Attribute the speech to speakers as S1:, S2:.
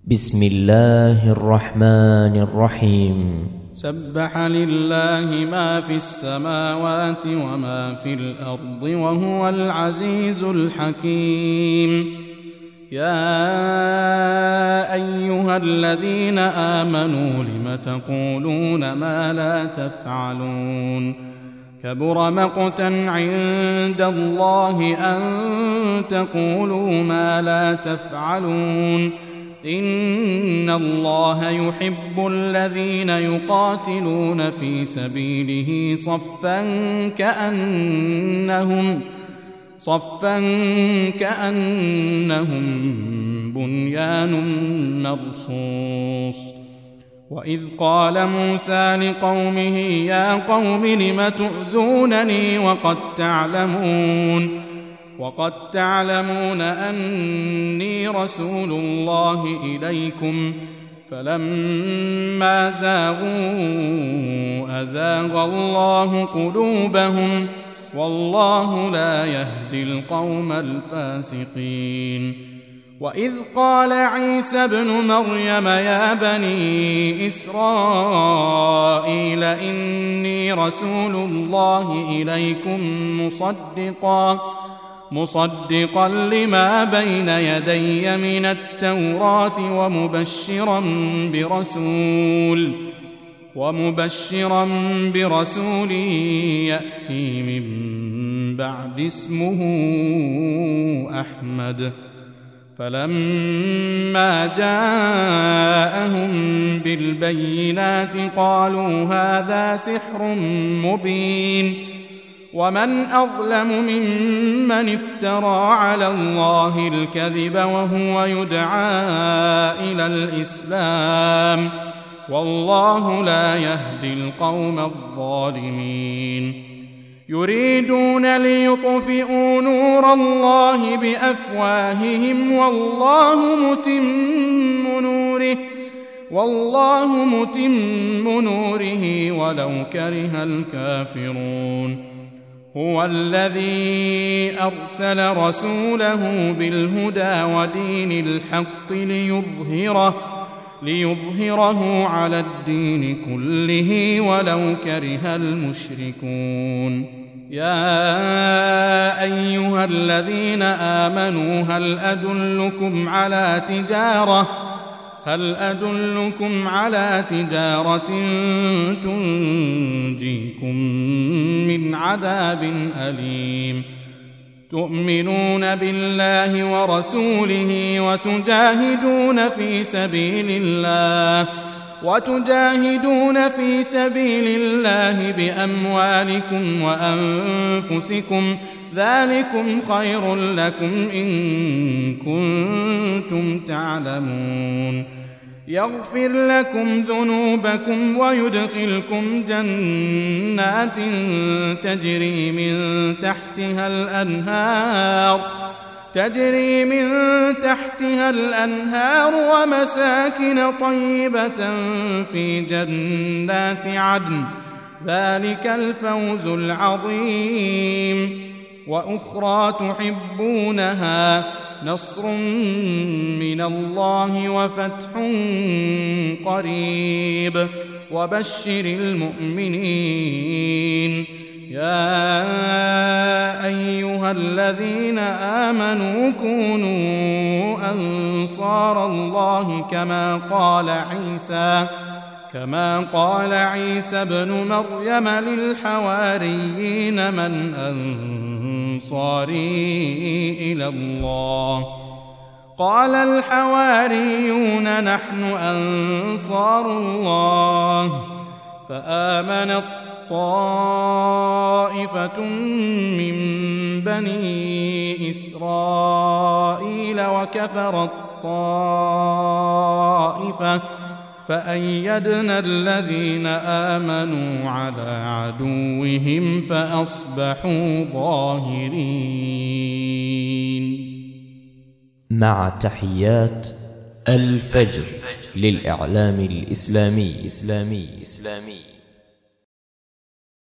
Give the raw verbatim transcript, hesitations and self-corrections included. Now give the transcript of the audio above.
S1: بسم الله الرحمن الرحيم.
S2: سبح لله ما في السماوات وما في الأرض وهو العزيز الحكيم. يا أيها الذين آمنوا لم تقولون ما لا تفعلون كبر مقتا عند الله أن تقولوا ما لا تفعلون إن الله يحب الذين يقاتلون في سبيله صفا كأنهم صفا كأنهم بنيان مرصوص. وإذ قال موسى لقومه يا قوم لم تؤذونني وقد تعلمون وقد تعلمون أني رسول الله إليكم فلما زاغوا أزاغ الله قلوبهم والله لا يهدي القوم الفاسقين. وإذ قال عيسى ابن مريم يا بني إسرائيل إني رسول الله إليكم مصدقا مصدقا لما بين يدي من التوراة ومبشرا برسول ومبشرا برسول يأتي من بعد اسمه أحمد. فلما جاءهم بالبينات قالوا هذا سحر مبين ومن أظلم ممن افترى على الله الكذب وهو يدعى إلى الإسلام والله لا يهدي القوم الظالمين. يريدون ليطفئوا نور الله بأفواههم والله متم نوره والله متم نوره ولو كره الكافرون. هو الذي أرسل رسوله بالهدى ودين الحق ليظهره ليظهره على الدين كله ولو كره المشركون. يا أيها الذين آمنوا هل أدلكم على تجارة هل أدلكم على تجارة تنجيكم من عذاب أليم. تؤمنون بالله ورسوله وتجاهدون في سبيل الله وتجاهدون في سبيل الله بأموالكم وأنفسكم ذلكم خير لكم إن كنتم تعلمون. يغفر لكم ذنوبكم ويدخلكم جنات تجري من تحتها الأنهار تجري من تحتها الأنهار ومساكن طيبة في جنات عدن ذلك الفوز العظيم. وأخرى تحبونها نصر من الله وفتح قريب وبشر المؤمنين. يا أيها الذين آمنوا كونوا أنصار الله كما قال عيسى كما قال عيسى ابن مريم للحواريين من أنصاري إلى الله قال الحواريون نحن أنصار الله. فآمنت طائفة من بني إسرائيل وكفرت طائفة فأيدنا الذين آمنوا على عدوهم فأصبحوا ظاهرين.
S1: مع تحيات الفجر للإعلام الإسلامي إسلامي إسلامي